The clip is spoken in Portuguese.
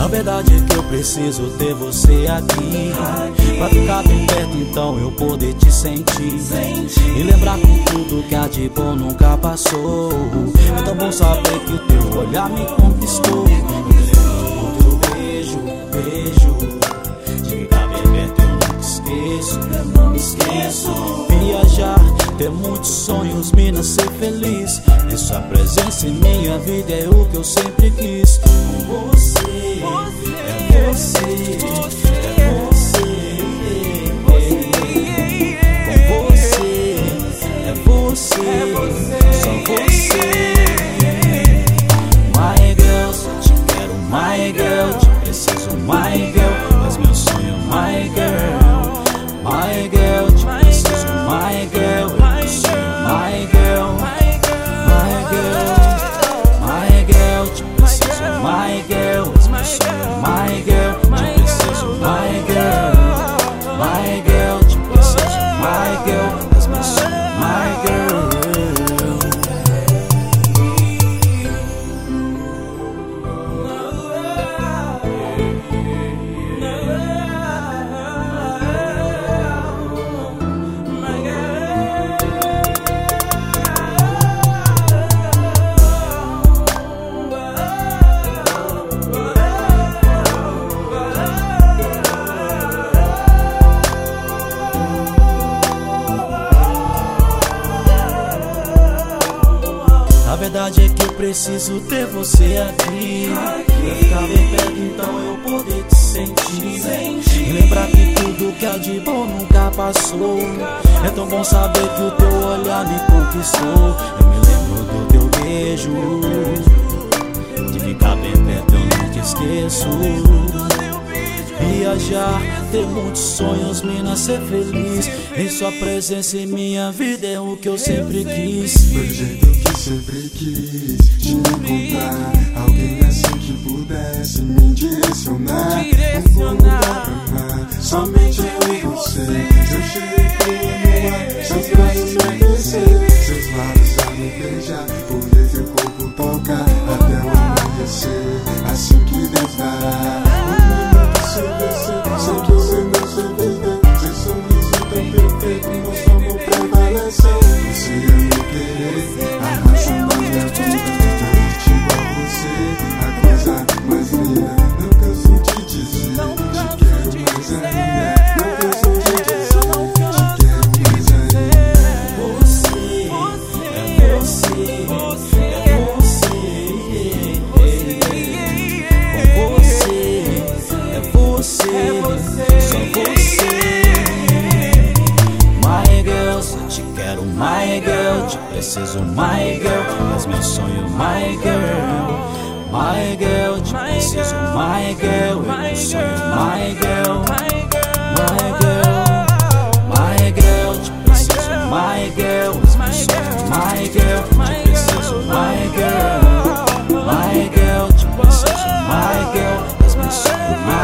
A verdade é que eu preciso ter você aqui, pra ficar bem perto, então eu poder te sentir e lembrar que tudo que há de bom nunca passou. É tão bom saber que o teu olhar me conquistou. O teu beijo, de ficar bem perto eu não me esqueço. Viajar, ter muitos sonhos, mina, ser feliz. E sua presença em minha vida é o que eu sempre quis. Com você, é você, é você. Com você, é você, só você. My girl, te quero, my girl, te preciso, my girl. És meu sonho, my girl. My girl, te preciso, my girl. Eu te sonho, my girl. My girl, te preciso, my girl. És meu sonho, my girl. Te preciso, my girl. My girl, te preciso, my girl. És meu sonho, my girl. A verdade é que eu preciso ter você aqui, pra ficar bem perto, então eu poder te sentir e lembrar que tudo que há de bom nunca passou. É tão bom saber que o teu olhar me conquistou. Eu me lembro do teu beijo, de ficar bem perto eu não te esqueço. Viajar, ter muitos sonhos, mina, ser feliz. Em sua presença em minha vida é o que eu sempre quis. Foi o jeito que sempre quis te encontrar. Alguém assim que pudesse me direcionar. Um bom lugar pra amar, somente eu e você. Seu cheiro no ar, seus braços me aquecer, seus lábios a me beijar, poder teu corpo tocar até o amanhecer. Assim que Deus dará. Sei que você não se viver, seu sorriso tão perfeito, nosso amor prevaleceu. Você é meu querer, a razão da minha vida. Não igual você, a coisa mais linda. Não canso de dizer, te quero mais ainda. Não canso de dizer, te quero mais ainda. Você, é você, é você. Com você, é você, só você. My girl, te quero, my girl, te preciso, my girl. És meu sonho, my girl. My girl, te preciso, my girl. Eu te sonho, my girl. My girl, te preciso, my girl. És meu sonho, my girl. Te preciso, my girl. My girl, te preciso, my girl. És meu sonho, my girl.